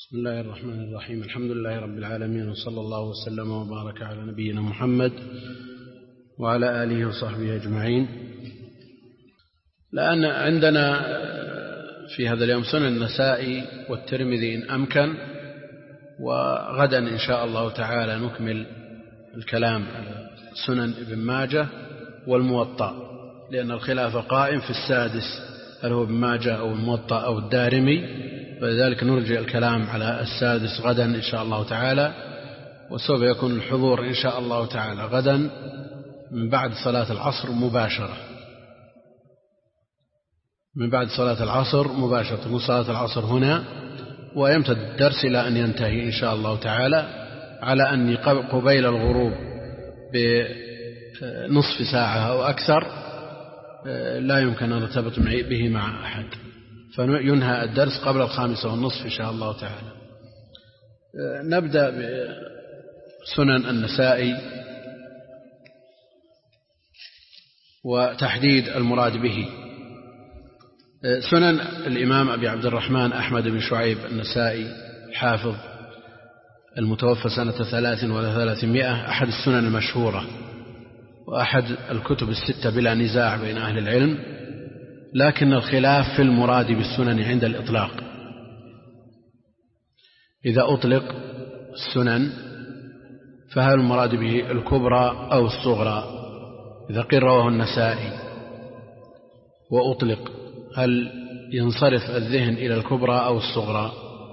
بسم الله الرحمن الرحيم. الحمد لله رب العالمين، وصلى الله وسلم وبارك على نبينا محمد وعلى آله وصحبه أجمعين. لأن عندنا في هذا اليوم سنن النسائي والترمذي إن أمكن، وغدا إن شاء الله تعالى نكمل الكلام على سنن ابن ماجه والموطأ، لأن الخلاف قائم في السادس هل هو ابن ماجه أو الموطأ أو الدارمي، فلذلك نرجع الكلام على السادس غدا إن شاء الله تعالى. وسوف يكون الحضور إن شاء الله تعالى غدا من بعد صلاة العصر مباشرة، من بعد صلاة العصر مباشرة، تكون صلاة العصر هنا ويمتد الدرس إلى أن ينتهي إن شاء الله تعالى، على أن قبيل الغروب بنصف ساعة أو أكثر لا يمكن أن نرتبط به مع أحد، فينهى الدرس قبل 5:30 إن شاء الله تعالى. نبدأ بسنن النسائي وتحديد المراد به. سنن الإمام أبي عبد الرحمن أحمد بن شعيب النسائي الحافظ المتوفى سنة 300 أحد السنن المشهورة وأحد الكتب الستة بلا نزاع بين أهل العلم، لكن الخلاف في المراد بالسنن عند الإطلاق. إذا أطلق السنن فهل المراد به الكبرى أو الصغرى؟ إذا قيل رواه النسائي وأطلق هل ينصرف الذهن إلى الكبرى أو الصغرى؟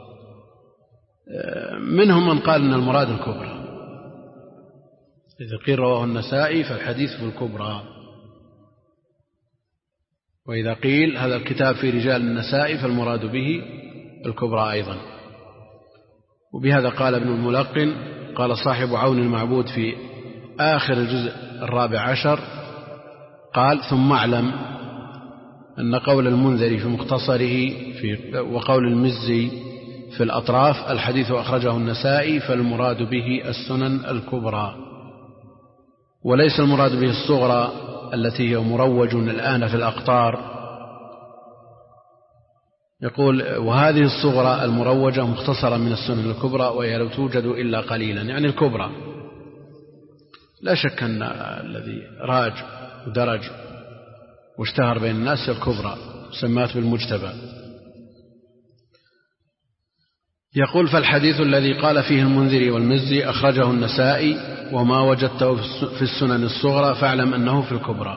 منهم من قال أن المراد الكبرى، إذا قيل رواه النسائي فالحديث في الكبرى، وإذا قيل هذا الكتاب في رجال النسائي فالمراد به الكبرى أيضا. وبهذا قال ابن الملقن، قال صاحب عون المعبود في آخر الجزء 14 قال: ثم اعلم أن قول المنذري في مختصره وقول المزي في الأطراف الحديث أخرجه النسائي فالمراد به السنن الكبرى، وليس المراد به الصغرى التي هي مروج الآن في الأقطار. يقول: وهذه الصغرى المروجة مختصرة من السنن الكبرى، وهي لو توجد إلا قليلا، يعني الكبرى. لا شك أن الذي راج ودرج واشتهر بين الناس الكبرى سمات بالمجتبى. يقول: فالحديث الذي قال فيه المنذري والمزي أخرجه النسائي، وما وجدته في السنن الصغرى فاعلم أنه في الكبرى،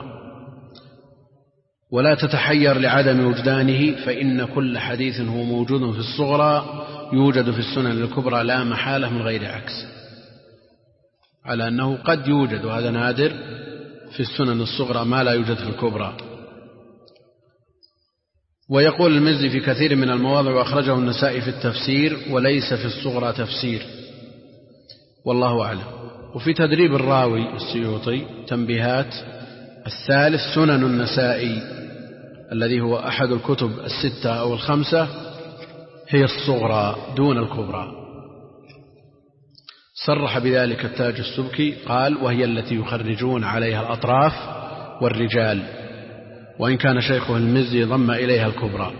ولا تتحير لعدم وجدانه، فإن كل حديث هو موجود في الصغرى يوجد في السنن الكبرى لا محالة من غير عكس، على أنه قد يوجد، وهذا نادر، في السنن الصغرى ما لا يوجد في الكبرى. ويقول المزي في كثير من المواضع وأخرجه النسائي في التفسير وليس في الصغرى تفسير، والله أعلم. وفي تدريب الراوي السيوطي تنبيهات: الثالث سنن النسائي الذي هو أحد الكتب الستة أو الخمسة هي الصغرى دون الكبرى. صرح بذلك التاج السبكي قال: وهي التي يخرجون عليها الأطراف والرجال، وإن كان شيخه المزي ضم إليها الكبرى.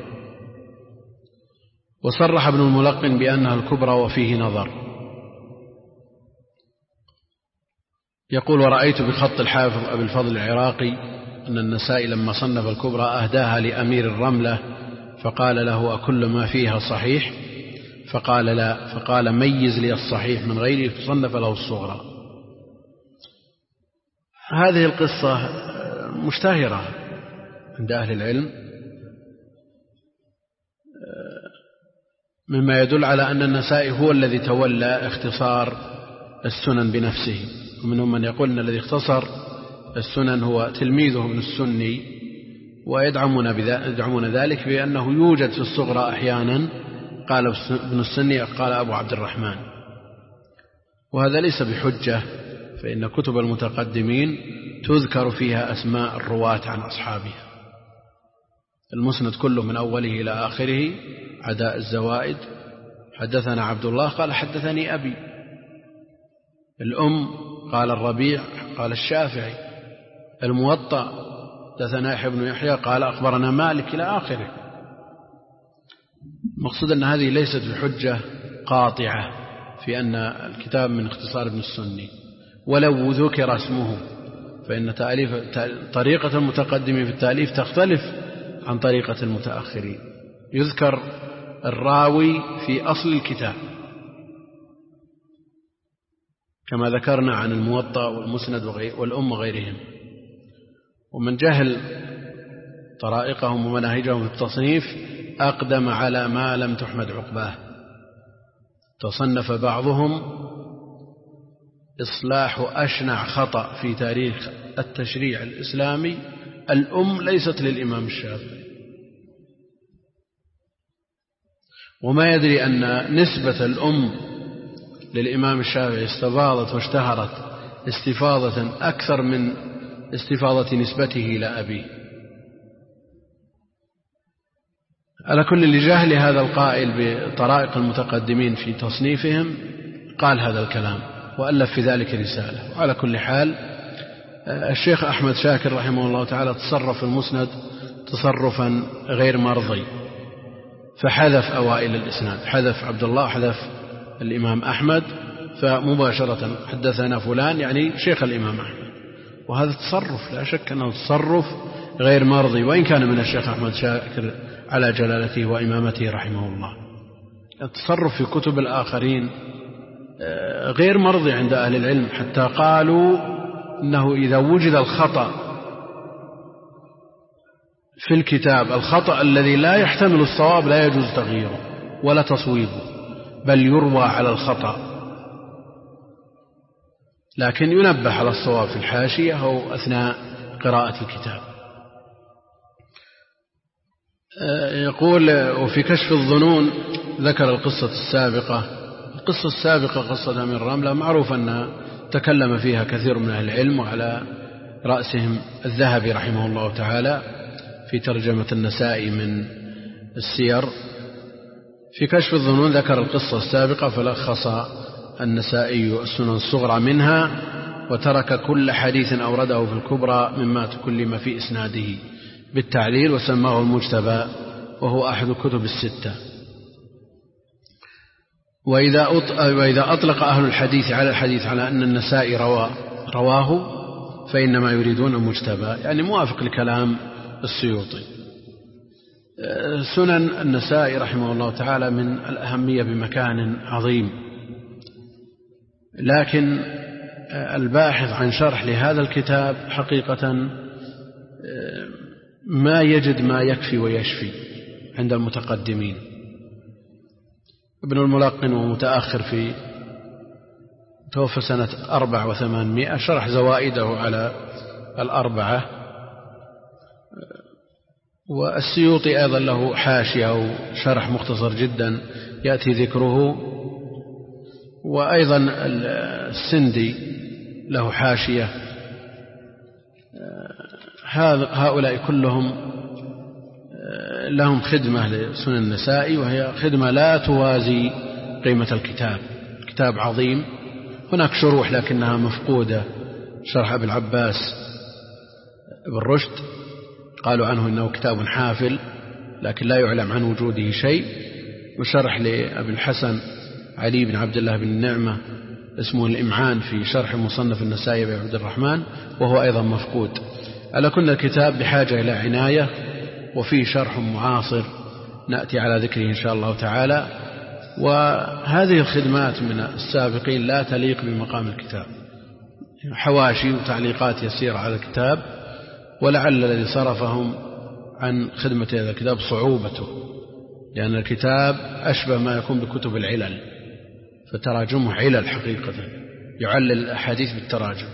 وصرح ابن الملقن بأنها الكبرى وفيه نظر. يقول: ورأيت بخط الحافظ أبي الفضل العراقي أن النسائي لما صنف الكبرى أهداها لأمير الرملة، فقال له: أكل ما فيها صحيح؟ فقال: لا. فقال: ميز لي الصحيح من غيره، فصنف له الصغرى. هذه القصة مشتهرة عند أهل العلم، مما يدل على أن النسائي هو الذي تولى اختصار السنن بنفسه. ومنهم من يقول أن الذي اختصر السنن هو تلميذه ابن السني، ويدعمون ذلك بأنه يوجد في الصغرى أحيانا، قال ابن السني قال أبو عبد الرحمن، وهذا ليس بحجة، فإن كتب المتقدمين تذكر فيها أسماء الرواة عن أصحابها. المسند كله من أوله إلى آخره عداء الزوائد: حدثنا عبد الله قال حدثني أبي. الأم قال الربيع قال الشافعي. الموطأ حدثنا يحيى بن يحيى قال أخبرنا مالك إلى آخره. المقصود أن هذه ليست بحجة قاطعة في أن الكتاب من اختصار ابن السني، ولو ذكر اسمه، فإن طريقة المتقدمين في التأليف تختلف عن طريقة المتأخرين. يذكر الراوي في أصل الكتاب كما ذكرنا عن الموطأ والمسند والأم وغيرهم. ومن جهل طرائقهم ومناهجهم في التصنيف أقدم على ما لم تحمد عقباه. تصنف بعضهم إصلاح أشنع خطأ في تاريخ التشريع الإسلامي: الأم ليست للإمام الشافعي. وما يدري أن نسبة الأم للإمام الشافعي استفاضت واشتهرت استفاضة أكثر من استفاضة نسبته إلى أبيه. على كل لجهل هذا القائل بطرائق المتقدمين في تصنيفهم قال هذا الكلام وألف في ذلك رسالة. وعلى كل حال الشيخ أحمد شاكر رحمه الله تعالى تصرف المسند تصرفا غير مرضي، فحذف أوائل الإسناد، حذف عبد الله، حذف الإمام أحمد، فمباشرة حدثنا فلان يعني شيخ الإمام أحمد. وهذا تصرف لا شك أنه تصرف غير مرضي، وإن كان من الشيخ أحمد شاكر على جلالته وإمامته رحمه الله. التصرف في كتب الآخرين غير مرضي عند أهل العلم، حتى قالوا إنه إذا وجد الخطأ في الكتاب، الخطأ الذي لا يحتمل الصواب، لا يجوز تغييره ولا تصويبه، بل يروى على الخطأ، لكن ينبه على الصواب في الحاشية أو أثناء قراءة الكتاب. يقول: وفي كشف الظنون ذكر القصة السابقة. القصة السابقة قصة من رملة معروف أن تكلم فيها كثير من أهل العلم، وعلى رأسهم الذهبي رحمه الله تعالى في ترجمة النسائي من السير. في كشف الظنون ذكر القصة السابقة، فلخص النسائي السنن الصغرى منها، وترك كل حديث أورده في الكبرى مما تكلم في إسناده بالتعليل، وسماه المجتبى، وهو أحد كتب الستة. وإذا أطلق أهل الحديث على الحديث على أن النسائي رواه فإنما يريدون المجتبى، يعني موافق لكلام السيوطي. سنن النسائي رحمه الله تعالى من الأهمية بمكان عظيم، لكن الباحث عن شرح لهذا الكتاب حقيقة ما يجد ما يكفي ويشفي عند المتقدمين. ابن الملقن ومتأخر في توفى سنة 400 شرح زوائده على الأربعة. والسيوطي أيضا له حاشية وشرح مختصر جدا يأتي ذكره، وأيضا السندي له حاشية. هؤلاء كلهم لهم خدمة لسنن النسائي، وهي خدمة لا توازي قيمة الكتاب. كتاب عظيم. هناك شروح لكنها مفقودة، شرح أبي العباس ابن رشد قالوا عنه إنه كتاب حافل، لكن لا يعلم عن وجوده شيء. وشرح لأبي الحسن علي بن عبد الله بن النعمة اسمه الإمعان في شرح مصنف النسائي بن عبد الرحمن، وهو أيضا مفقود. على كل الكتاب بحاجة إلى عناية، وفيه شرح معاصر نأتي على ذكره إن شاء الله تعالى. وهذه الخدمات من السابقين لا تليق بمقام الكتاب، حواشي وتعليقات يسيرة على الكتاب، ولعل الذي صرفهم عن خدمة هذا الكتاب صعوبته، لأن الكتاب أشبه ما يكون بكتب العلل، فتراجمه علل حقيقة، يعلل الأحاديث بالتراجم.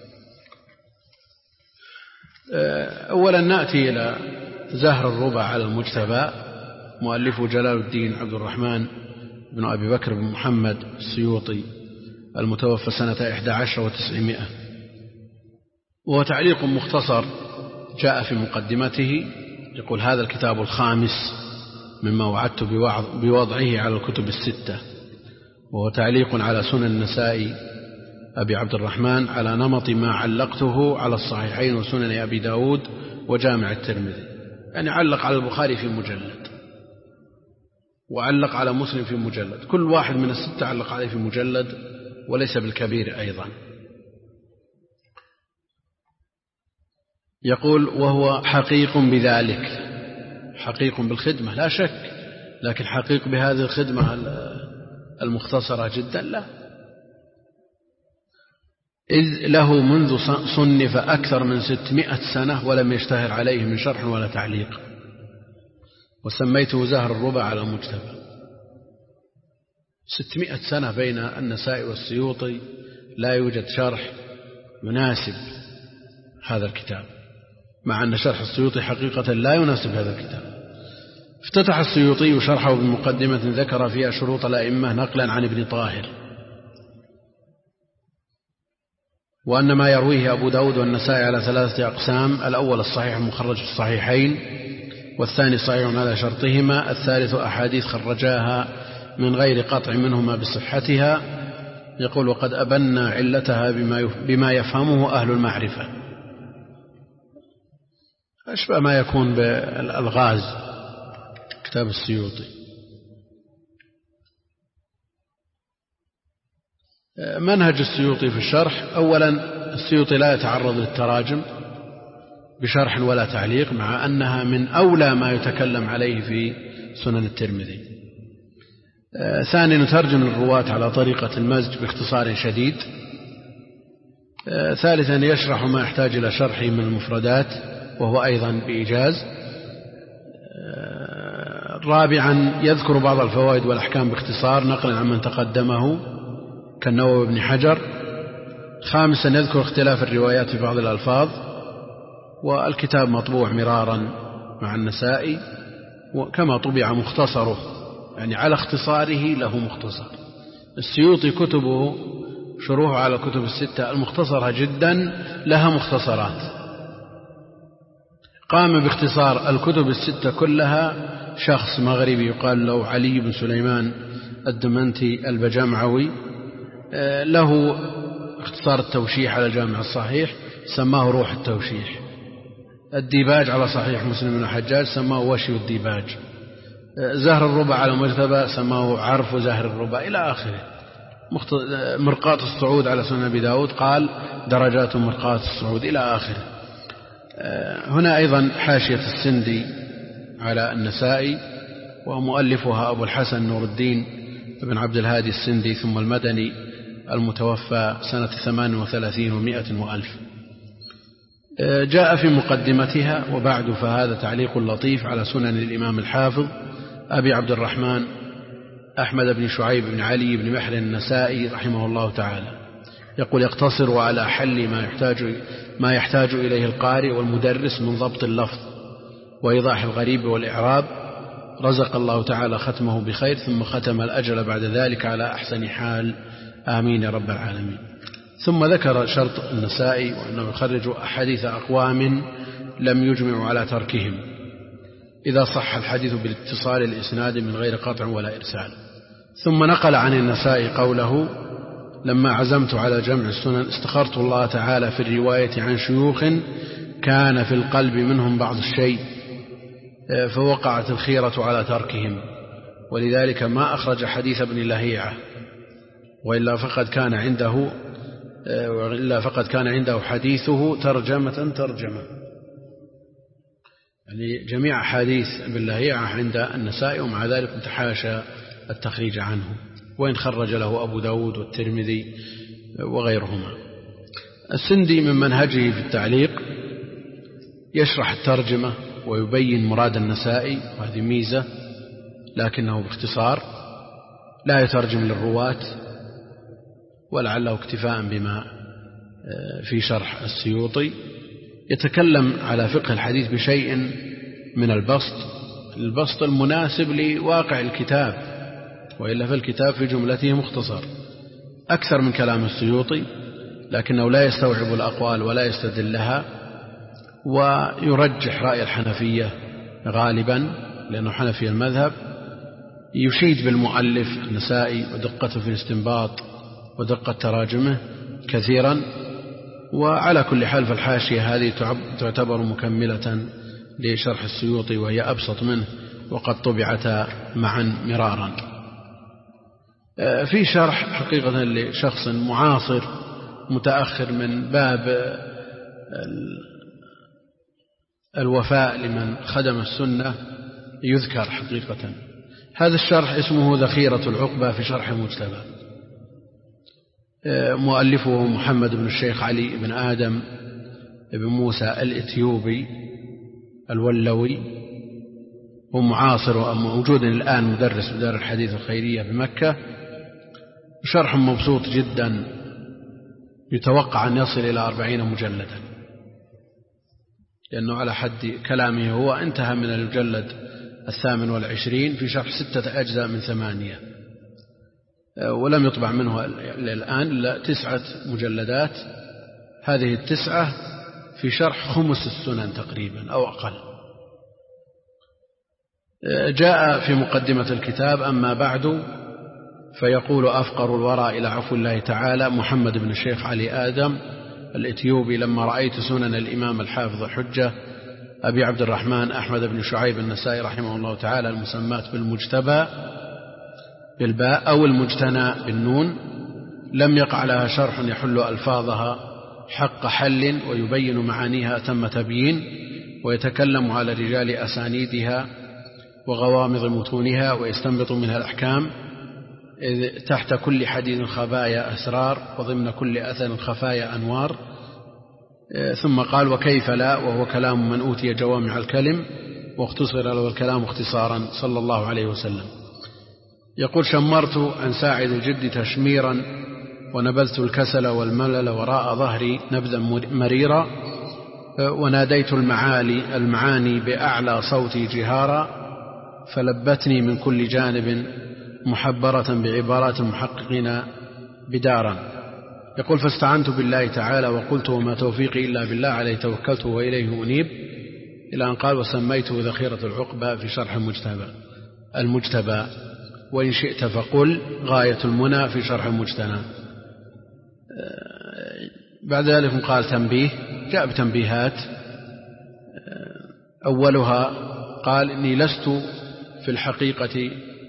أولا نأتي إلى زهر الربع على المجتبى، مؤلفه جلال الدين عبد الرحمن بن أبي بكر بن محمد السيوطي، المتوفى سنة 11 و900. وهو تعليق مختصر جاء في مقدمته، يقول: هذا الكتاب الخامس مما وعدت بوضعه على الكتب الستة. وهو تعليق على سنن النسائي أبي عبد الرحمن على نمط ما علقته على الصحيحين وسنن أبي داود وجامع الترمذي، يعني علق على البخاري في مجلد، وعلق على مسلم في مجلد، كل واحد من الستة علق عليه في مجلد وليس بالكبير أيضا. يقول وهو حقيق بذلك، حقيق بالخدمة لا شك، لكن حقيق بهذه الخدمة المختصرة جدا لا، إذ له منذ صنف أكثر من 600 سنة ولم يشتهر عليه من شرح ولا تعليق، وسميته زهر الربع على المجتبى. 600 سنة بين النسائي والسيوطي لا يوجد شرح يناسب هذا الكتاب، مع أن شرح السيوطي حقيقة لا يناسب هذا الكتاب. افتتح السيوطي شرحه بمقدمة ذكر فيها شروط الأئمة نقلا عن ابن طاهر، وأن ما يرويه أبو داود والنسائي على 3 أقسام: الأول الصحيح المخرج في الصحيحين، والثاني صحيح على شرطهما، الثالث أحاديث خرجاها من غير قطع منهما بصحتها. يقول وقد أبنى علتها بما يفهمه أهل المعرفة، أشبه ما يكون بالألغاز كتاب السيوطي. منهج السيوطي في الشرح: أولا السيوطي لا يتعرض للتراجم بشرح ولا تعليق، مع أنها من أولى ما يتكلم عليه في سنن الترمذي. ثانيا نترجم الرواة على طريقة المزج باختصار شديد. ثالثا يشرح ما يحتاج إلى شرحه من المفردات وهو أيضا بإيجاز. رابعا يذكر بعض الفوائد والأحكام باختصار نقلا عن من تقدمه كالنووي بن حجر. خامسا يذكر اختلاف الروايات في بعض الألفاظ، والكتاب مطبوع مرارا مع النسائي كما طبع مختصره، يعني على اختصاره له مختصر. السيوطي كتبه شروح على الكتب الستة المختصرة جدا لها مختصرات. قام باختصار الكتب الستة كلها شخص مغربي يقال له علي بن سليمان الدمنتي البجمعوي، له اختصار التوشيح على الجامع الصحيح سماه روح التوشيح. الديباج على صحيح مسلم بن الحجاج سماه وشي الديباج. زهر الربع على مجتبى سماه عرف زهر الربع إلى آخره. مرقاة الصعود على سنن أبي داود قال درجات مرقاة الصعود إلى آخره. هنا أيضا حاشية السندي على النسائي، ومؤلفها أبو الحسن نور الدين بن عبد الهادي السندي ثم المدني المتوفى سنة 38 و100 وألف. جاء في مقدمتها: وبعد فهذا تعليق لطيف على سنن الإمام الحافظ أبي عبد الرحمن أحمد بن شعيب بن علي بن محر النسائي رحمه الله تعالى. يقول يقتصر على حل ما يحتاج إليه القارئ والمدرس من ضبط اللفظ وإيضاح الغريب والإعراب. رزق الله تعالى ختمه بخير، ثم ختم الأجل بعد ذلك على أحسن حال، آمين يا رب العالمين. ثم ذكر شرط النسائي وأنه يخرج أحاديث أقوام لم يجمعوا على تركهم إذا صح الحديث بالاتصال الإسناد من غير قطع ولا إرسال. ثم نقل عن النسائي قوله: لما عزمت على جمع السنن استخرت الله تعالى في الرواية عن شيوخ كان في القلب منهم بعض الشيء فوقعت الخيرة على تركهم، ولذلك ما أخرج حديث ابن لهيعة، وإلا فقد كان عنده حديثه ترجمة، يعني جميع حديث ابن لهيعة عند النسائي، ومع ذلك متحاشى التخريج عنه، وإن خرج له أبو داود والترمذي وغيرهما. السندي من منهجه في التعليق يشرح الترجمة ويبين مراد النسائي، وهذه ميزة، لكنه باختصار لا يترجم للرواة، ولعله اكتفاء بما في شرح السيوطي. يتكلم على فقه الحديث بشيء من البسط المناسب لواقع الكتاب، وإلا فالكتاب في جملته مختصر أكثر من كلام السيوطي، لكنه لا يستوعب الأقوال ولا يستدلها، ويرجح رأي الحنفية غالبا لأنه حنفي المذهب. يشيد بالمؤلف النسائي ودقته في الاستنباط ودقة تراجمه كثيرا. وعلى كل حال فالحاشية هذه تعتبر مكملة لشرح السيوطي، وهي أبسط منه وقد طبعتا معا مرارا. في شرح حقيقة لشخص معاصر متأخر من باب الوفاء لمن خدم السنة يذكر حقيقة. هذا الشرح اسمه ذخيرة العقبة في شرح المجتبى، مؤلفه محمد بن الشيخ علي بن آدم بن موسى الإثيوبي الولوي، ومعاصر وموجود الآن مدرس بدار الحديث الخيرية بمكة. شرح مبسوط جدا يتوقع أن يصل إلى 40 مجلدا، لأنه على حد كلامه هو انتهى من المجلد 28 في شرح 6 أجزاء من 8، ولم يطبع منه الآن إلا 9 مجلدات. هذه 9 في شرح 5 السنن تقريبا أو أقل. جاء في مقدمة الكتاب: أما بعد، فيقول أفقر الورى إلى عفو الله تعالى محمد بن الشيخ علي آدم الإثيوبي: لما رأيت سنن الإمام الحافظ الحجة أبي عبد الرحمن أحمد بن شعيب النسائي رحمه الله تعالى المسمات بالمجتبى بالباء أو المجتنى بالنون، لم يقع لها شرح يحل ألفاظها حق حل ويبين معانيها تم تبيين، ويتكلم على رجال أسانيدها وغوامض متونها ويستنبط منها الأحكام، إذ تحت كل حديث خبايا أسرار وضمن كل أثر خفايا أنوار. ثم قال: وكيف لا، وهو كلام من أوتي جوامع الكلم واختصر له الكلام اختصارا صلى الله عليه وسلم. يقول: شمرت عن ساعد الجد تشميرا، ونبذت الكسل والملل وراء ظهري نبذا مريرا، وناديت المعاني بأعلى صوتي جهارا، فلبتني من كل جانب محبرة بعبارات المحققين بدارا. يقول: فاستعنت بالله تعالى وقلت: وما توفيقي إلا بالله، عليه توكلت وإليه أنيب، إلى أن قال: وسميته ذخيرة العقبة في شرح المجتبى، وإن شئت فقل غاية المنى في شرح المجتنى. بعد ذلك قال: تنبيه. جاء بتنبيهات. أولها قال: إني لست في الحقيقة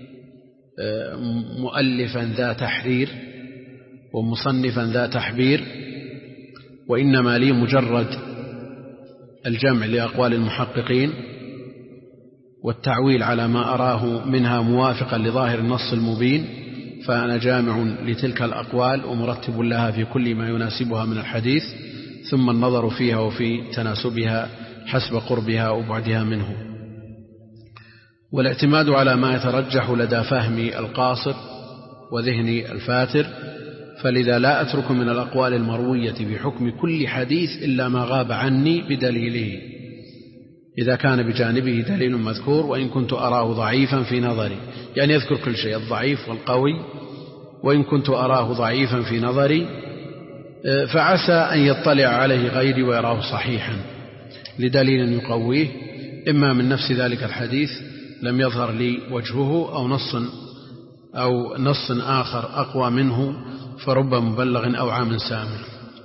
مؤلفا ذا تحرير ومصنفا ذا تحبير، وإنما لي مجرد الجمع لأقوال المحققين والتعويل على ما أراه منها موافقا لظاهر النص المبين، فأنا جامع لتلك الأقوال ومرتب لها في كل ما يناسبها من الحديث، ثم النظر فيها وفي تناسبها حسب قربها وبعدها منه، والاعتماد على ما يترجح لدى فهمي القاصر وذهني الفاتر، فلذا لا أترك من الأقوال المروية بحكم كل حديث إلا ما غاب عني بدليله، إذا كان بجانبه دليل مذكور، وإن كنت أراه ضعيفا في نظري، يعني يذكر كل شيء، الضعيف والقوي، وإن كنت أراه ضعيفا في نظري فعسى أن يطلع عليه غيري ويراه صحيحا لدليل يقويه، إما من نفس ذلك الحديث لم يظهر لي وجهه، أو نص آخر أقوى منه، فرب مبلغ أو عام سامر.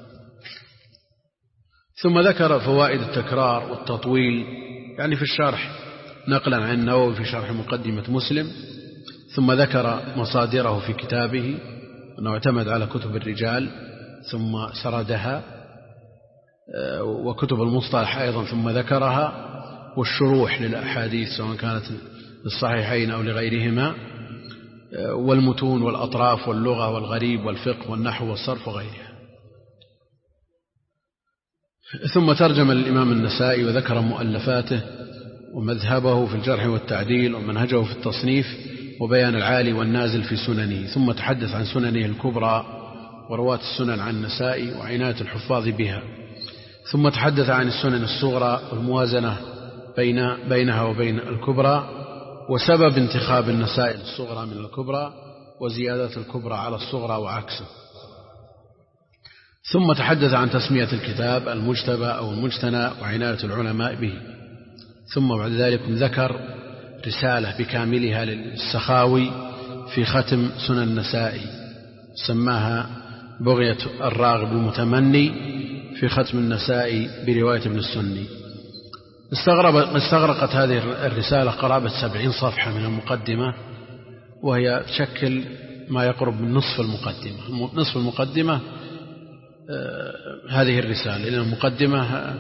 ثم ذكر فوائد التكرار والتطويل، يعني في الشرح نقلا عن النووي في شرح مقدمة مسلم. ثم ذكر مصادره في كتابه، أنه اعتمد على كتب الرجال ثم سردها، وكتب المصطلح أيضا ثم ذكرها، والشروح للأحاديث سواء كانت للصحيحين أو لغيرهما، والمتون والأطراف واللغة والغريب والفقه والنحو والصرف وغيرها. ثم ترجم الإمام النسائي وذكر مؤلفاته ومذهبه في الجرح والتعديل ومنهجه في التصنيف وبيان العالي والنازل في سننه. ثم تحدث عن سننه الكبرى ورواة السنن عن النسائي وعناية الحفاظ بها. ثم تحدث عن السنن الصغرى والموازنة بينها وبين الكبرى، وسبب انتخاب النسائي الصغرى من الكبرى، وزيادة الكبرى على الصغرى وعكسه. ثم تحدث عن تسمية الكتاب المجتبى أو المجتنى وعناية العلماء به. ثم بعد ذلك ذكر رسالة بكاملها للسخاوي في ختم سنن النسائي، سماها بغية الراغب المتمني في ختم النسائي برواية ابن السني. استغرقت هذه الرسالة قرابة 70 صفحة من المقدمة، وهي تشكل ما يقرب من نصف المقدمة. نصف المقدمة هذه الرسالة، لأن المقدمة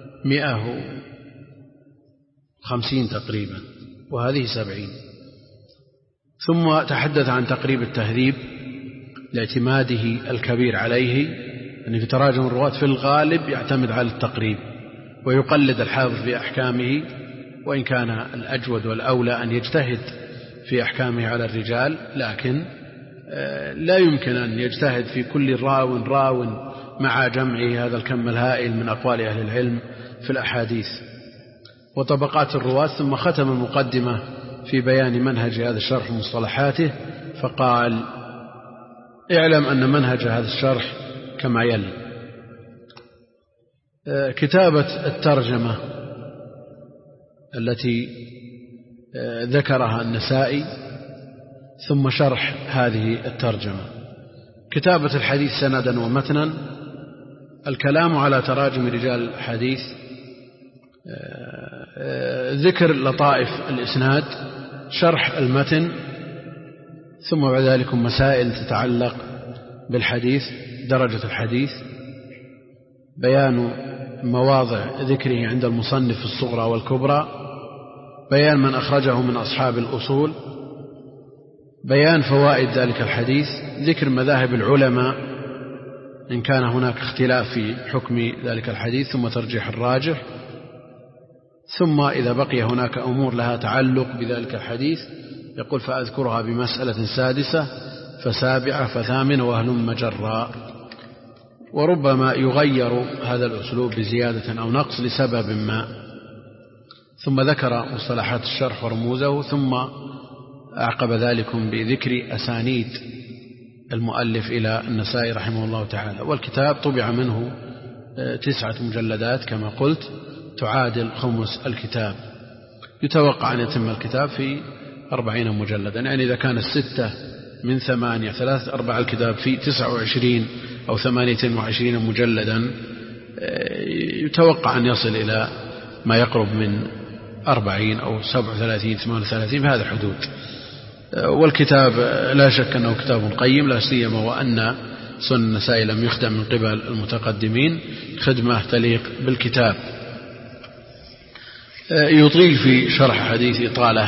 150 تقريبا وهذه 70. ثم تحدث عن تقريب التهذيب لاعتماده الكبير عليه، يعني في تراجم الرواة في الغالب يعتمد على التقريب ويقلد الحافظ في أحكامه، وإن كان الأجود والأولى أن يجتهد في أحكامه على الرجال، لكن لا يمكن أن يجتهد في كل راو مع جمعه هذا الكم الهائل من أقوال أهل العلم في الأحاديث وطبقات الرواة. ثم ختم المقدمة في بيان منهج هذا الشرح ومصطلحاته، فقال: اعلم أن منهج هذا الشرح كما يلي: كتابة الترجمة التي ذكرها النسائي، ثم شرح هذه الترجمة، كتابة الحديث سندا ومتنا، الكلام على تراجم رجال الحديث، ذكر لطائف الإسناد، شرح المتن، ثم بعد ذلك مسائل تتعلق بالحديث، درجة الحديث، بيان مواضع ذكره عند المصنف في الصغرى والكبرى، بيان من أخرجه من أصحاب الأصول، بيان فوائد ذلك الحديث، ذكر مذاهب العلماء إن كان هناك اختلاف في حكم ذلك الحديث، ثم ترجيح الراجح، ثم إذا بقي هناك أمور لها تعلق بذلك الحديث يقول: فأذكرها بمسألة سادسة فسابعة فثامنة وهلم جرا. وربما يغير هذا الأسلوب بزيادة أو نقص لسبب ما. ثم ذكر مصطلحات الشرح ورموزه، ثم أعقب ذلكم بذكر أسانيد المؤلف إلى النسائي رحمه الله تعالى. والكتاب طبع منه 9 مجلدات كما قلت، تعادل 5 الكتاب. يتوقع أن يتم الكتاب في 40 مجلدا، يعني إذا كان 6 من 8 3 4 الكتاب في 29 أو 28 مجلدا، يتوقع أن يصل إلى ما يقرب من 40 أو 37 38 في هذا الحدود. والكتاب لا شك أنه كتاب قيم، لا سيما وأن سنن النسائي لم يخدم من قبل المتقدمين خدمة تليق بالكتاب. يطيل في شرح حديث إطالة،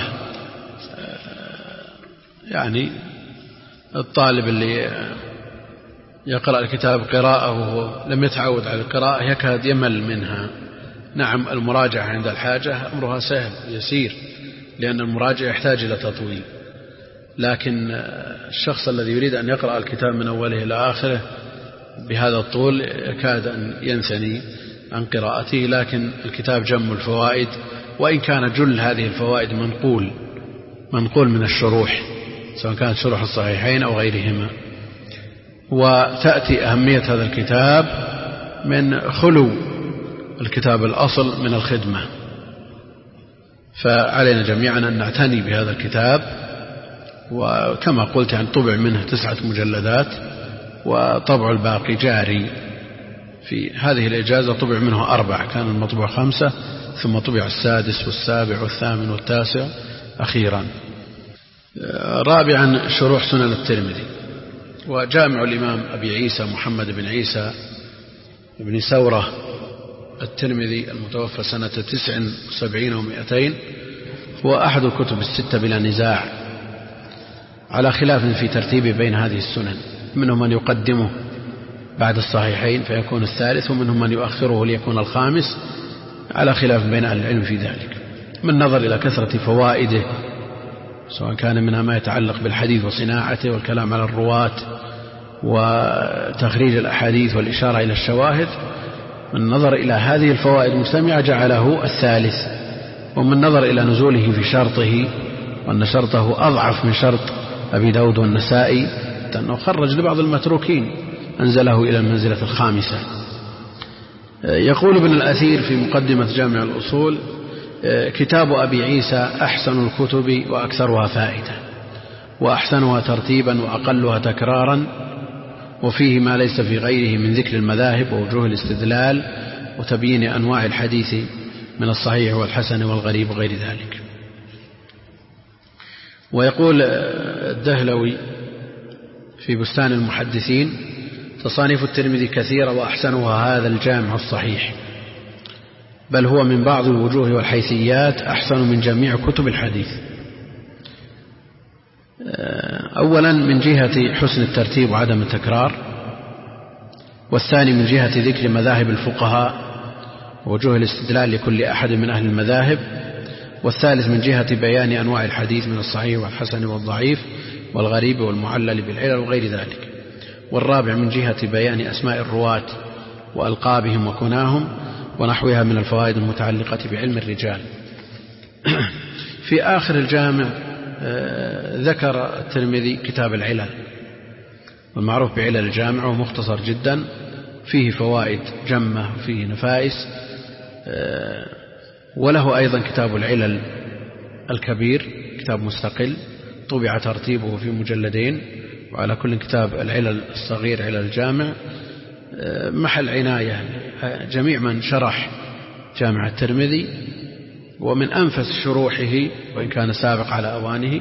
يعني الطالب اللي يقرأ الكتاب قراءة وهو لم يتعود على القراءة يكاد يمل منها. نعم، المراجعة عند الحاجة أمرها سهل يسير، لأن المراجعة يحتاج إلى تطويل، لكن الشخص الذي يريد أن يقرأ الكتاب من أوله إلى آخره بهذا الطول يكاد أن ينثني عن قراءته. لكن الكتاب جم الفوائد، وإن كان جل هذه الفوائد منقول من الشروح، سواء كانت شروح الصحيحين أو غيرهما. وتأتي أهمية هذا الكتاب من خلو الكتاب الأصل من الخدمة، فعلينا جميعا أن نعتني بهذا الكتاب. وكما قلت يعني طبع منه 9 مجلدات، وطبع الباقي جاري. في هذه الإجازة طبع منه 4، كان المطبوع 5، ثم طبع 6 و7 و8 و9 أخيرا. رابعا شروح سنن الترمذي. وجامع الإمام أبي عيسى محمد بن عيسى بن سورة الترمذي المتوفى سنة 79 و200 هو أحد الكتب الستة بلا نزاع، على خلاف في ترتيبه بين هذه السنن. منهم من يقدمه بعد الصحيحين فيكون الثالث، ومنهم من يؤخره ليكون الخامس، على خلاف بين أهل العلم في ذلك، من نظر إلى كثرة فوائده، سواء كان منها ما يتعلق بالحديث وصناعته والكلام على الرواة وتخريج الأحاديث والإشارة إلى الشواهد. من نظر إلى هذه الفوائد المجتمعة جعله الثالث، ومن نظر إلى نزوله في شرطه وأن شرطه أضعف من شرط أبي داود والنسائي، لأنه خرج لبعض المتروكين أنزله إلى المنزلة الخامسة. يقول ابن الأثير في مقدمة جامع الأصول: كتاب أبي عيسى أحسن الكتب وأكثرها فائدة، وأحسنها ترتيبا وأقلها تكرارا، وفيه ما ليس في غيره من ذكر المذاهب ووجوه الاستدلال وتبيين أنواع الحديث من الصحيح والحسن والغريب وغير ذلك. ويقول الدهلوي في بستان المحدثين: تصانيف الترمذي كثيرة وأحسنها هذا الجامع الصحيح، بل هو من بعض الوجوه والحيثيات أحسن من جميع كتب الحديث. أولا من جهة حسن الترتيب وعدم التكرار، والثاني من جهة ذكر مذاهب الفقهاء ووجوه الاستدلال لكل أحد من أهل المذاهب، والثالث من جهة بيان أنواع الحديث من الصحيح والحسن والضعيف والغريب والمعلل بالعلل وغير ذلك، والرابع من جهة بيان أسماء الرواة وألقابهم وكناهم ونحوها من الفوائد المتعلقة بعلم الرجال. في آخر الجامع ذكر الترمذي كتاب العلل، والمعروف بعلل الجامع ومختصر جدا، فيه فوائد جمة وفيه نفائس. وله أيضا كتاب العلل الكبير، كتاب مستقل طبع ترتيبه في مجلدين، وعلى كل كتاب العلل الصغير علل الجامع محل عناية جميع من شرح جامع الترمذي، ومن أنفس شروحه وإن كان سابق على أوانه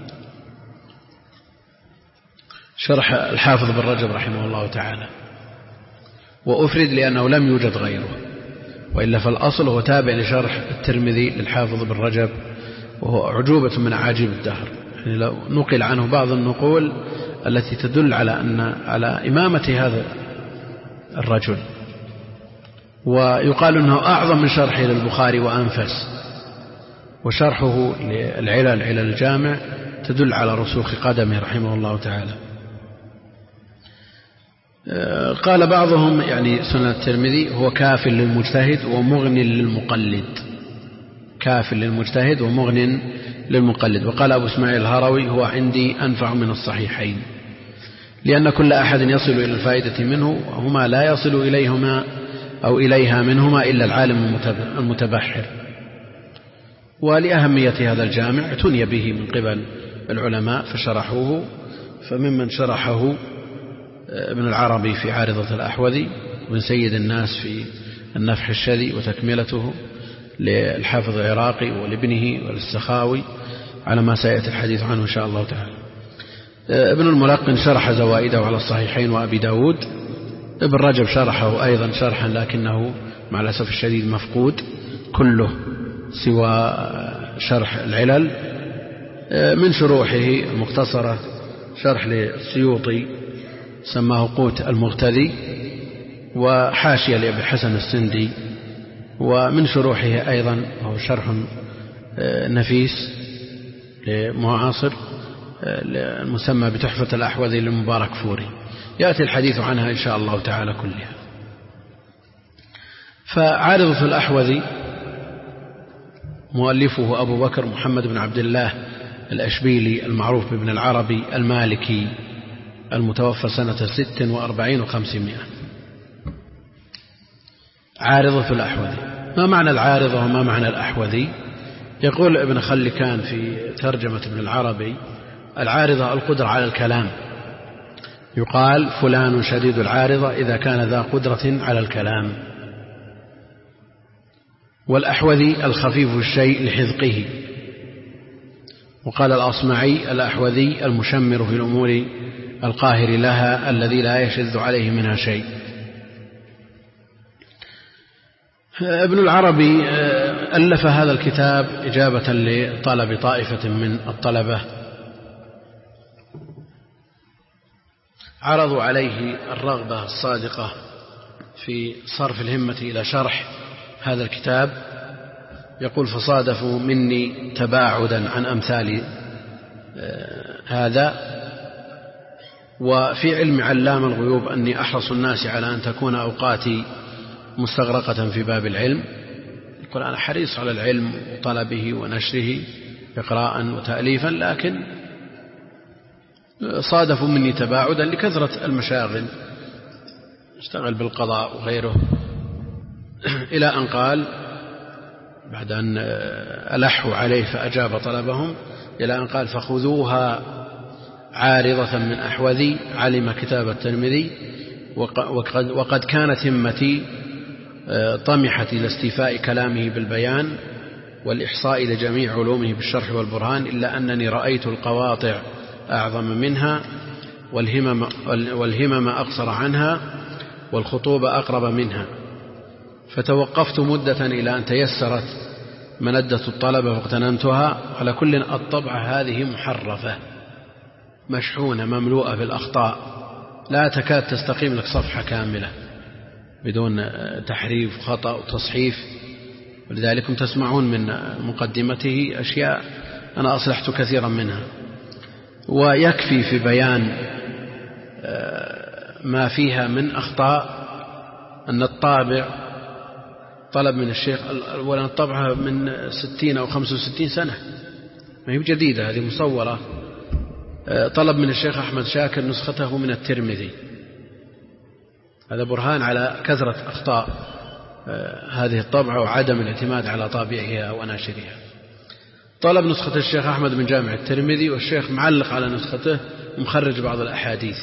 شرح الحافظ بن رجب رحمه الله تعالى، وأفرد لأنه لم يوجد غيره، وإلا فالأصل هو تابع لشرح الترمذي للحافظ بن رجب، وهو عجوبة من عجيب الدهر. يعني لو نقل عنه بعض النقول التي تدل على إمامة هذا الرجل، ويقال أنه أعظم من شرحه للبخاري وأنفس، وشرحه للعلل علل الجامع تدل على رسوخ قدمه رحمه الله تعالى. قال بعضهم يعني سنن الترمذي هو كاف للمجتهد ومغن للمقلد، كاف للمجتهد ومغن للمقلد. وقال أبو إسماعيل الهروي: هو عندي أنفع من الصحيحين، لأن كل أحد يصل إلى الفائدة منه، وهما لا يصل إليهما أو إليها منهما إلا العالم المتبحر. ولأهمية هذا الجامع اعتني به من قبل العلماء فشرحوه، فممن شرحه ابن العربي في عارضة الأحوذي، وابن سيد الناس في النفح الشذي، وتكملته للحافظ العراقي ولابنه وللسخاوي على ما سيأتي الحديث عنه إن شاء الله تعالى. ابن الملقن شرح زوائده على الصحيحين وأبي داود. ابن رجب شرحه أيضا شرحا لكنه مع الأسف الشديد مفقود كله سوى شرح العلل. من شروحه المختصرة شرح للسيوطي سماه قوت المغتذي، وحاشية لأبي الحسن السندي. ومن شروحه أيضا وهو شرح نفيس لمعاصر المسمى بتحفة الأحوذي للمبارك فوري، يأتي الحديث عنها إن شاء الله تعالى كلها. فعارضة الأحوذي مؤلفه أبو بكر محمد بن عبد الله الأشبيلي المعروف بابن العربي المالكي، المتوفى سنة 46 و500. عارضة الأحوذي، ما معنى العارضة وما معنى الأحوذي؟ يقول ابن خلكان في ترجمة ابن العربي: العارضة القدرة على الكلام، يقال فلان شديد العارضة إذا كان ذا قدرة على الكلام. والأحوذي الخفيف الشيء لحذقه. وقال الأصمعي: الأحوذي المشمر في الأمور القاهر لها الذي لا يشذ عليه منها شيء. ابن العربي ألف هذا الكتاب إجابة لطلب طائفة من الطلبة عرضوا عليه الرغبة الصادقة في صرف الهمة إلى شرح هذا الكتاب. يقول: فصادفوا مني تباعدا عن أمثال هذا، وفي علم علام الغيوب أني أحرص الناس على أن تكون أوقاتي مستغرقة في باب العلم. يقول: أنا حريص على العلم وطلبه ونشره إقراء وتأليفا، لكن صادفوا مني تباعدا لكثرة المشاغل، اشتغل بالقضاء وغيره، إلى أن قال بعد أن ألحوا عليه فأجاب طلبهم، إلى أن قال: فخذوها عارضة من أحوذي علم كتاب الترمذي، وقد كانت همتي طمحت إلى استيفاء كلامه بالبيان والإحصاء لجميع علومه بالشرح والبرهان، إلا أنني رأيت القواطع أعظم منها والهمم أقصر عنها والخطوب أقرب منها، فتوقفت مدة إلى أن تيسرت مندة الطلبة واغتنمتها. على كل الطبعة هذه محرفة مشحونة مملوءة بالأخطاء، لا تكاد تستقيم لك صفحة كاملة بدون تحريف وخطأ وتصحيف، ولذلك تسمعون من مقدمته أشياء أنا أصلحت كثيرا منها. ويكفي في بيان ما فيها من أخطاء أن الطابع طلب من الشيخ، أولا الطبعة من 60 أو 65 سنة، ما هي جديدة، هذه مصورة، طلب من الشيخ أحمد شاكر نسخته من الترمذي. هذا برهان على كثرة أخطاء هذه الطبعة وعدم الاعتماد على طابعها أو ناشرها. طلب نسخة الشيخ أحمد من جامع الترمذي، والشيخ معلق على نسخته مخرج بعض الأحاديث.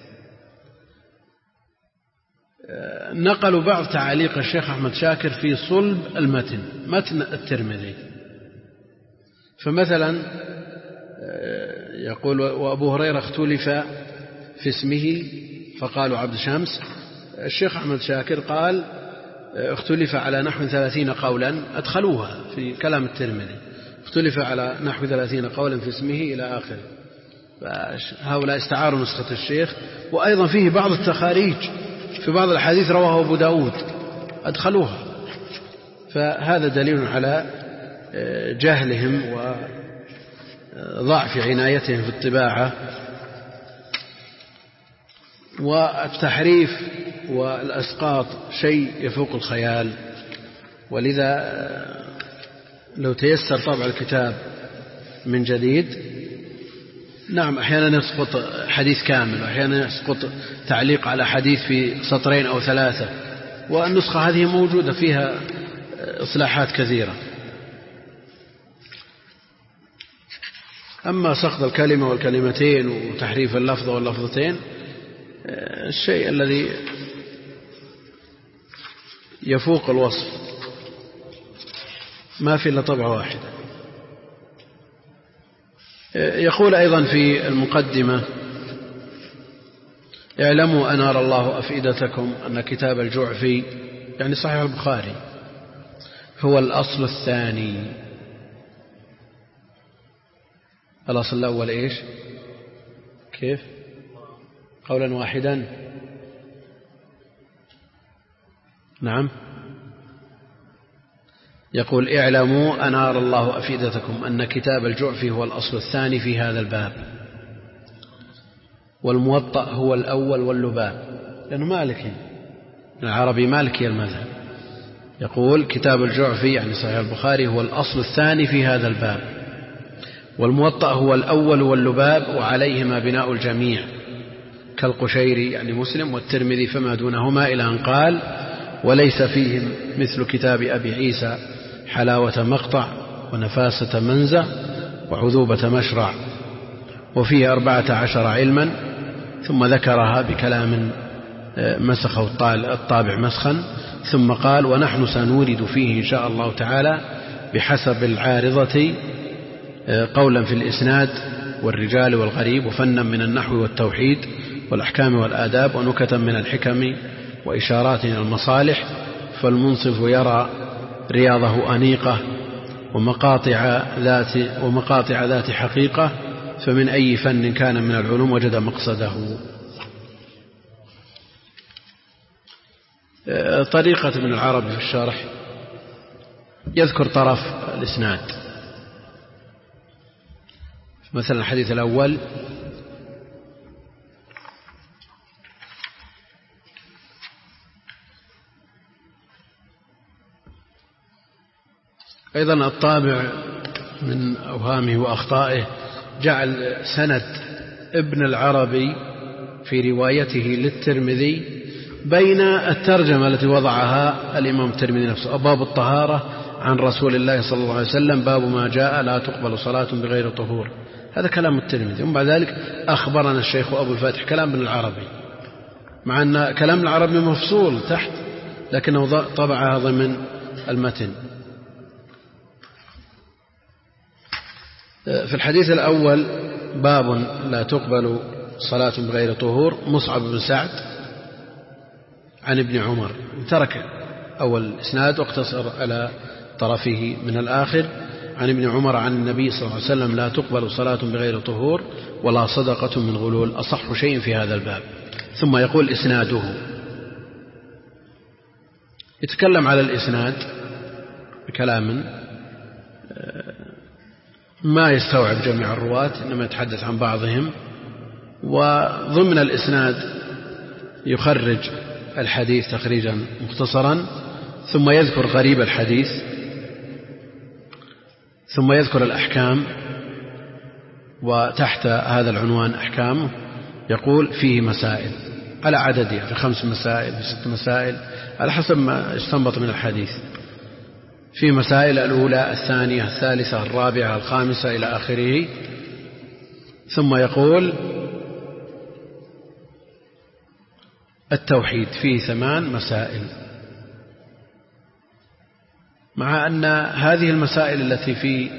نقلوا بعض تعاليق الشيخ أحمد شاكر في صلب المتن، متن الترمذي. فمثلا يقول: وأبو هريرة اختلف في اسمه فقالوا عبد شمس. الشيخ أحمد شاكر قال اختلف على نحو 30 قولا، أدخلوها في كلام الترمذي، اختلف على نحو 30 قولا في اسمه إلى آخره. هؤلاء استعاروا نسخة الشيخ. وأيضا فيه بعض التخاريج في بعض الحديث رواه أبو داود، أدخلوها. فهذا دليل على جهلهم وضعف عنايتهم في الطباعة، والتحريف والأسقاط شيء يفوق الخيال. ولذا لو تيسر طبع الكتاب من جديد، نعم أحيانا يسقط حديث كامل، وأحيانا يسقط تعليق على حديث في سطرين أو 3، والنسخة هذه موجودة فيها إصلاحات كثيرة. أما سقط الكلمة والكلمتين وتحريف اللفظ واللفظتين، الشيء الذي يفوق الوصف، ما في إلا طبعة واحدة. يقول أيضا في المقدمة: اعلموا أنار الله أفئدتكم أن كتاب الجعفي، يعني صحيح البخاري، هو الأصل الثاني. الأصل الأول إيش؟ كيف؟ قولا واحدا؟ نعم. يقول: اعلموا أنار الله أفئدتكم أن كتاب الجعفي هو الأصل الثاني في هذا الباب، والموطأ هو الأول واللباب، لأنه مالكي، العربي مالكي المذهب. يقول: كتاب الجعفي يعني صحيح البخاري هو الأصل الثاني في هذا الباب، والموطأ هو الأول واللباب، وعليهما بناء الجميع، كالقشيري يعني مسلم والترمذي فما دونهما، إلى أن قال: وليس فيهم مثل كتاب أبي عيسى حلاوة مقطع ونفاسة منزع وعذوبة مشرع، وفيه 14 علما. ثم ذكرها بكلام مسخه الطابع مسخا، ثم قال: ونحن سنورد فيه إن شاء الله تعالى بحسب العارضة قولا في الإسناد والرجال والغريب، وفنا من النحو والتوحيد والأحكام والآداب، ونكتا من الحكم وإشارات إلى المصالح. فالمنصف يرى رياضه أنيقة ومقاطع ذات حقيقة، فمن أي فن كان من العلوم وجد مقصده. طريقة ابن العربي في الشرح يذكر طرف الإسناد، مثلا الحديث الأول: أيضا الطابع من أوهامه وأخطائه جعل سند ابن العربي في روايته للترمذي بين الترجمة التي وضعها الإمام الترمذي نفسه: باب الطهارة عن رسول الله صلى الله عليه وسلم، باب ما جاء لا تقبل صلاة بغير طهور. هذا كلام الترمذي. وبعد ذلك أخبرنا الشيخ أبو الفاتح كلام ابن العربي، مع أن كلام العربي مفصول تحت لكنه طبعها ضمن المتن. في الحديث الأول باب لا تقبل صلاة بغير طهور، مصعب بن سعد عن ابن عمر، ترك أول الإسناد واقتصر على طرفه من الآخر. عن ابن عمر عن النبي صلى الله عليه وسلم لا تقبل صلاة بغير طهور ولا صدقة من غلول، أصح شيء في هذا الباب. ثم يقول إسناده، يتكلم على الإسناد بكلام ما يستوعب جميع الرواة، إنما يتحدث عن بعضهم. وضمن الإسناد يخرج الحديث تخريجا مختصرا، ثم يذكر غريب الحديث، ثم يذكر الأحكام، وتحت هذا العنوان أحكامه يقول فيه مسائل على عددها، في 5 مسائل، في 6 مسائل، على حسب ما استنبط من الحديث. في مسائل الأولى، الثانية، الثالثة، الرابعة، الخامسة إلى آخره. ثم يقول التوحيد فيه 8 مسائل، مع أن هذه المسائل التي في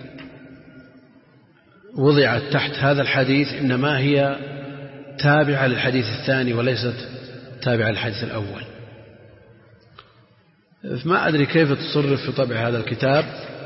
وضعت تحت هذا الحديث إنما هي تابعة للحديث الثاني وليست تابعة للحديث الأول. ما أدري كيف تصرف في طبع هذا الكتاب،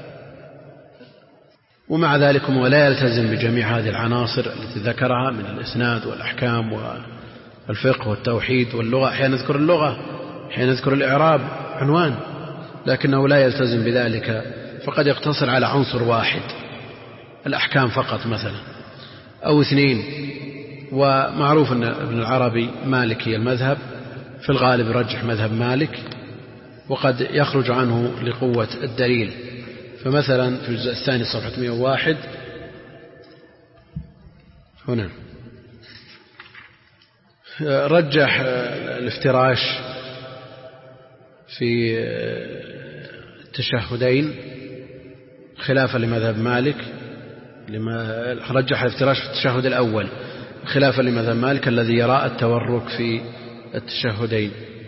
ومع ذلك ولا يلتزم بجميع هذه العناصر التي ذكرها من الإسناد والأحكام والفقه والتوحيد واللغة. أحيانا يذكر اللغة، أحيانا يذكر الإعراب عنوان، لكنه لا يلتزم بذلك، فقد يقتصر على عنصر واحد، الأحكام فقط مثلا، أو 2. ومعروف أن ابن العربي مالكي المذهب، في الغالب يرجح مذهب مالك، وقد يخرج عنه لقوة الدليل. فمثلا في الجزء الثاني صفحة 101 هنا رجح الافتراش في التشهدين خلافا لمذهب مالك، رجح الافتراش في التشهد الأول خلافا لمذهب مالك الذي يرى التورك في التشهدين.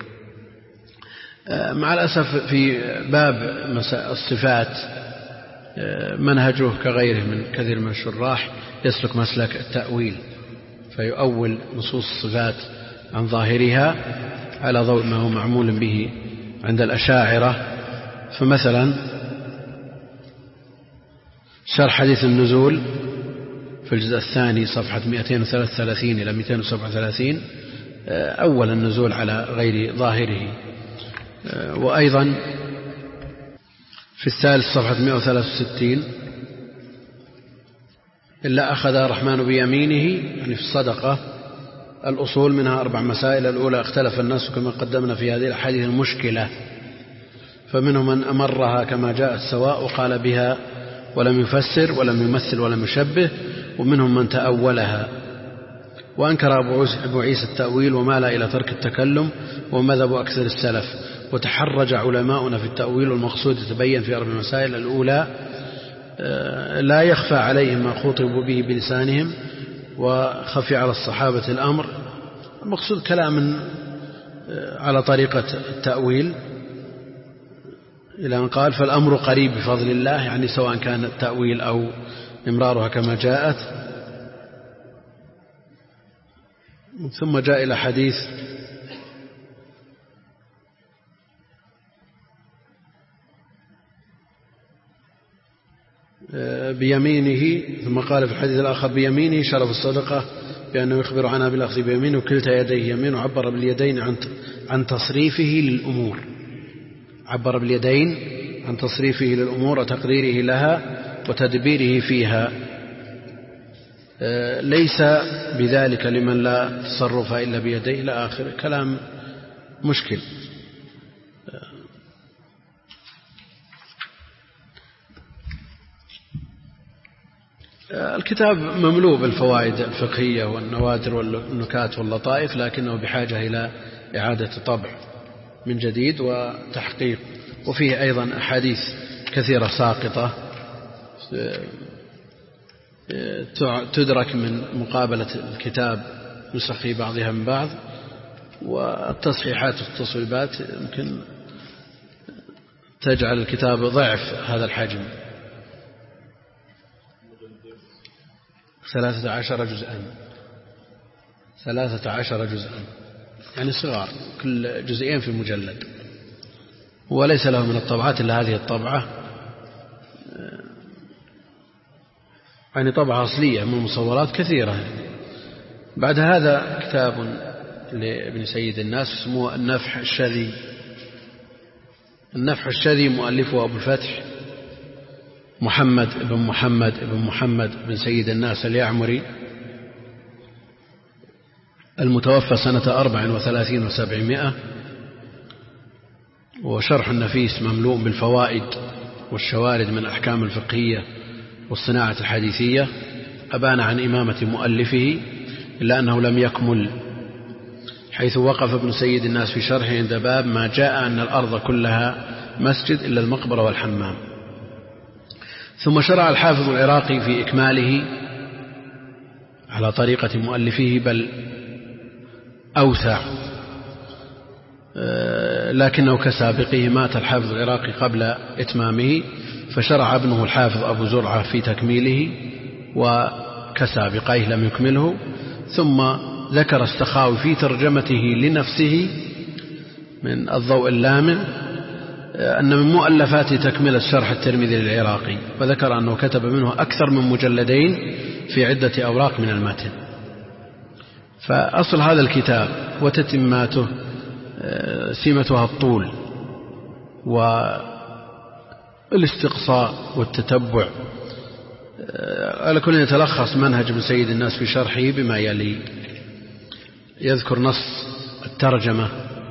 مع الأسف في باب الصفات منهجه كغيره من كثير من الشراح يسلك مسلك التأويل، فيؤول نصوص الصفات عن ظاهرها على ضوء ما هو معمول به عند الأشاعرة. فمثلا شرح حديث النزول في الجزء الثاني صفحة 233 إلى 237 أول النزول على غير ظاهره. وأيضا في الثالث صفحة 163 إلا أخذ الرحمن بيمينه، يعني في الصدقة الأصول منها 4 مسائل. الأولى اختلف الناس كما قدمنا في هذه الأحاديث المشكلة، فمنهم من أمرها كما جاءت سواء وقال بها ولم يفسر ولم يمثل ولم يشبه، ومنهم من تأولها وأنكر أبو عيسى التأويل ومال إلى ترك التكلم ومذهب أكثر السلف. وتحرج علماؤنا في التأويل، والمقصود يتبين في 4 مسائل. الأولى لا يخفى عليهم ما خطبوا به بلسانهم وخفي على الصحابة الأمر. المقصود كلام على طريقة التأويل إلى أن قال فالأمر قريب بفضل الله، يعني سواء كان التأويل أو إمرارها كما جاءت. ثم جاء إلى حديث بيمينه، ثم قال في الحديث الآخر بيمينه شرف الصدقة بأنه يخبر عنها بالأخذ بيمينه وكلتا يديه يمين، وعبر باليدين عن تصريفه للأمور، عبر باليدين عن تصريفه للأمور وتقديره لها وتدبيره فيها. ليس بذلك لمن لا تصرف إلا بيديه إلى آخر كلام مشكل. الكتاب مملوء بالفوائد الفقهية والنوادر والنكات واللطائف، لكنه بحاجة إلى إعادة طبع من جديد وتحقيق. وفيه أيضا أحاديث كثيرة ساقطة تدرك من مقابلة الكتاب نسخ بعضها من بعض، والتصحيحات والتصويبات يمكن تجعل الكتاب ضعف هذا الحجم. 13 جزءا يعني صغار، كل جزئين في مجلد، وليس له من الطبعات إلا هذه الطبعة، يعني طبعة أصلية من المصورات كثيرة. بعد هذا كتاب لابن سيد الناس اسمه النفح الشذي. النفح الشذي مؤلفه أبو الفتح محمد بن سيد الناس اليعمري، المتوفى سنة 34 و700، وشرح النفيس مملوء بالفوائد والشوارد من الأحكام الفقهية والصناعة الحديثية. أبان عن إمامة مؤلفه إلا أنه لم يكمل، حيث وقف ابن سيد الناس في شرحه عند باب ما جاء أن الأرض كلها مسجد إلا المقبرة والحمام. ثم شرع الحافظ العراقي في إكماله على طريقة مؤلفه، بل أوسع، لكنه كسابقه مات الحافظ العراقي قبل إتمامه، فشرع ابنه الحافظ أبو زرعة في تكميله وكسابقيه لم يكمله. ثم ذكر السخاوي في ترجمته لنفسه من الضوء اللامع أن من مؤلفاته تكملة شرح الترمذي للعراقي، وذكر أنه كتب منه أكثر من مجلدين في عدة أوراق من المتن. فأصل هذا الكتاب وتتماته سمتها الطول والاستقصاء والتتبع. على كل يتلخص منهج ابن سيد الناس في شرحه بما يلي: يذكر نص الترجمة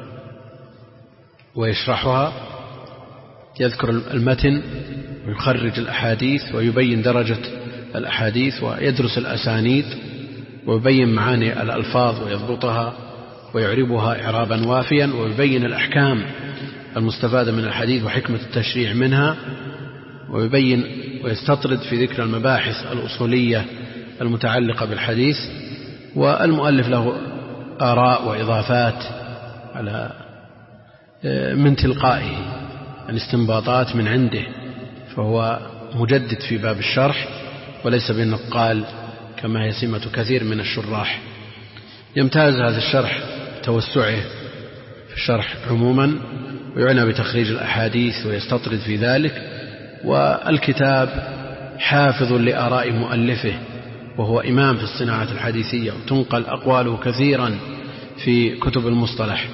ويشرحها، يذكر المتن ويخرج الأحاديث ويبين درجة الأحاديث ويدرس الأسانيد ويبين معاني الألفاظ ويضبطها ويعربها إعرابا وافيا، ويبين الأحكام المستفادة من الحديث وحكمة التشريع منها، ويبين ويستطرد في ذكر المباحث الأصولية المتعلقة بالحديث. والمؤلف له آراء وإضافات على من تلقائه، يعني استنباطات من عنده، فهو مجدد في باب الشرح وليس بالنقال كما هي سمة كثير من الشراح. يمتاز هذا الشرح توسعه في الشرح عموما، ويعنى بتخريج الأحاديث ويستطرد في ذلك. والكتاب حافظ لآراء مؤلفه، وهو إمام في الصناعة الحديثية، وتنقل أقواله كثيرا في كتب المصطلح.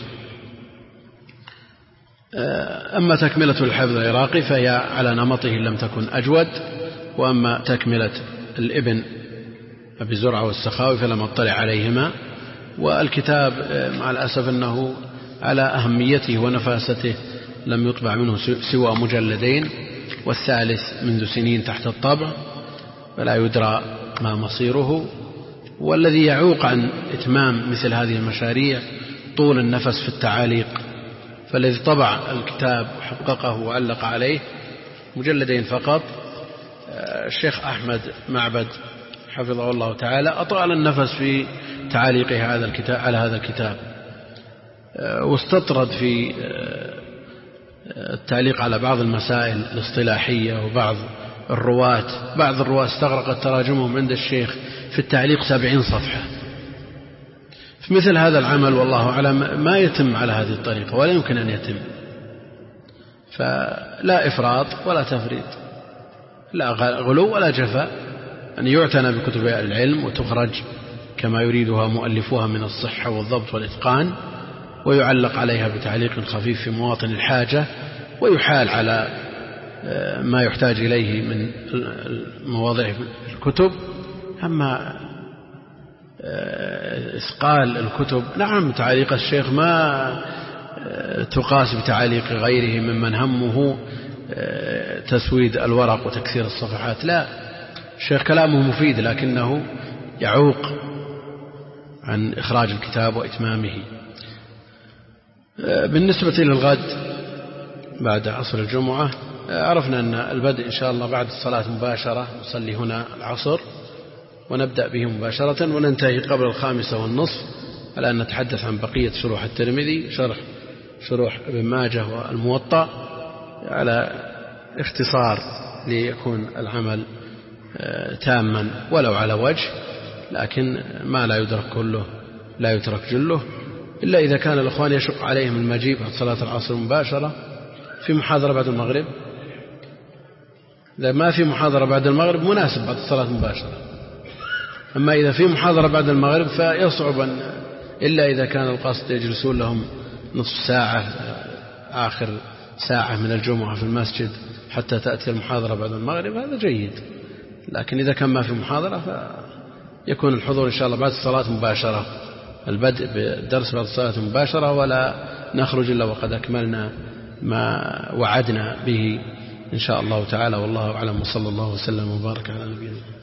أما تكملة الحافظ العراقي فهي على نمطه لم تكن أجود، وأما تكملة الابن أبي زرعة والسخاوي فلم أطلع عليهما. والكتاب مع الأسف أنه على أهميته ونفاسته لم يطبع منه سوى مجلدين، والثالث منذ سنين تحت الطبع، فلا يدرى ما مصيره. والذي يعوق عن إتمام مثل هذه المشاريع طول النفس في التعاليق، فالذي طبع الكتاب وحققه وعلق عليه مجلدين فقط الشيخ أحمد معبد حفظه الله تعالى أطال النفس في تعاليقه على هذا الكتاب، واستطرد في التعليق على بعض المسائل الاصطلاحية وبعض الرواة. بعض الرواة استغرقت تراجمهم عند الشيخ في التعليق 70 صفحة. في مثل هذا العمل والله أعلم ما يتم على هذه الطريقة ولا يمكن أن يتم، فلا إفراط ولا تفريط، لا غلو ولا جفاء، أن يعتنى بكتب العلم وتخرج كما يريدها مؤلفوها من الصحة والضبط والإتقان، ويعلق عليها بتعليق خفيف في مواطن الحاجة، ويحال على ما يحتاج إليه من مواضيع الكتب. أما إثقال الكتب، نعم تعليق الشيخ ما تقاس بتعليق غيره ممن همه تسويد الورق وتكثير الصفحات، لا، الشيخ كلامه مفيد لكنه يعوق عن إخراج الكتاب وإتمامه. بالنسبة للغد بعد عصر الجمعة عرفنا أن البدء إن شاء الله بعد الصلاة مباشرة، نصلي هنا العصر ونبدأ به مباشرة وننتهي قبل 5:30 الآن نتحدث عن بقية شروح الترمذي، شروح ابن ماجه والموطأ على اختصار ليكون العمل تاما ولو على وجه، لكن ما لا يدرك كله لا يترك جله، إلا إذا كان الأخوان يشق عليهم المجيء بعد صلاة العصر مباشرة في محاضرة بعد المغرب. إذا ما في محاضرة بعد المغرب مناسب بعد الصلاة مباشرة، أما إذا في محاضرة بعد المغرب فيصعب إلا إذا كان القصد يجلسون لهم نصف ساعة آخر ساعة من الجمعة في المسجد حتى تأتي المحاضرة بعد المغرب، هذا جيد. لكن إذا كان ما في محاضرة فيكون الحضور إن شاء الله بعد الصلاة مباشرة، البدء بالدرس بعد الصلاة مباشرة، ولا نخرج إلا وقد أكملنا ما وعدنا به إن شاء الله تعالى. والله أعلم، وصلى الله وسلم وبارك على نبينا.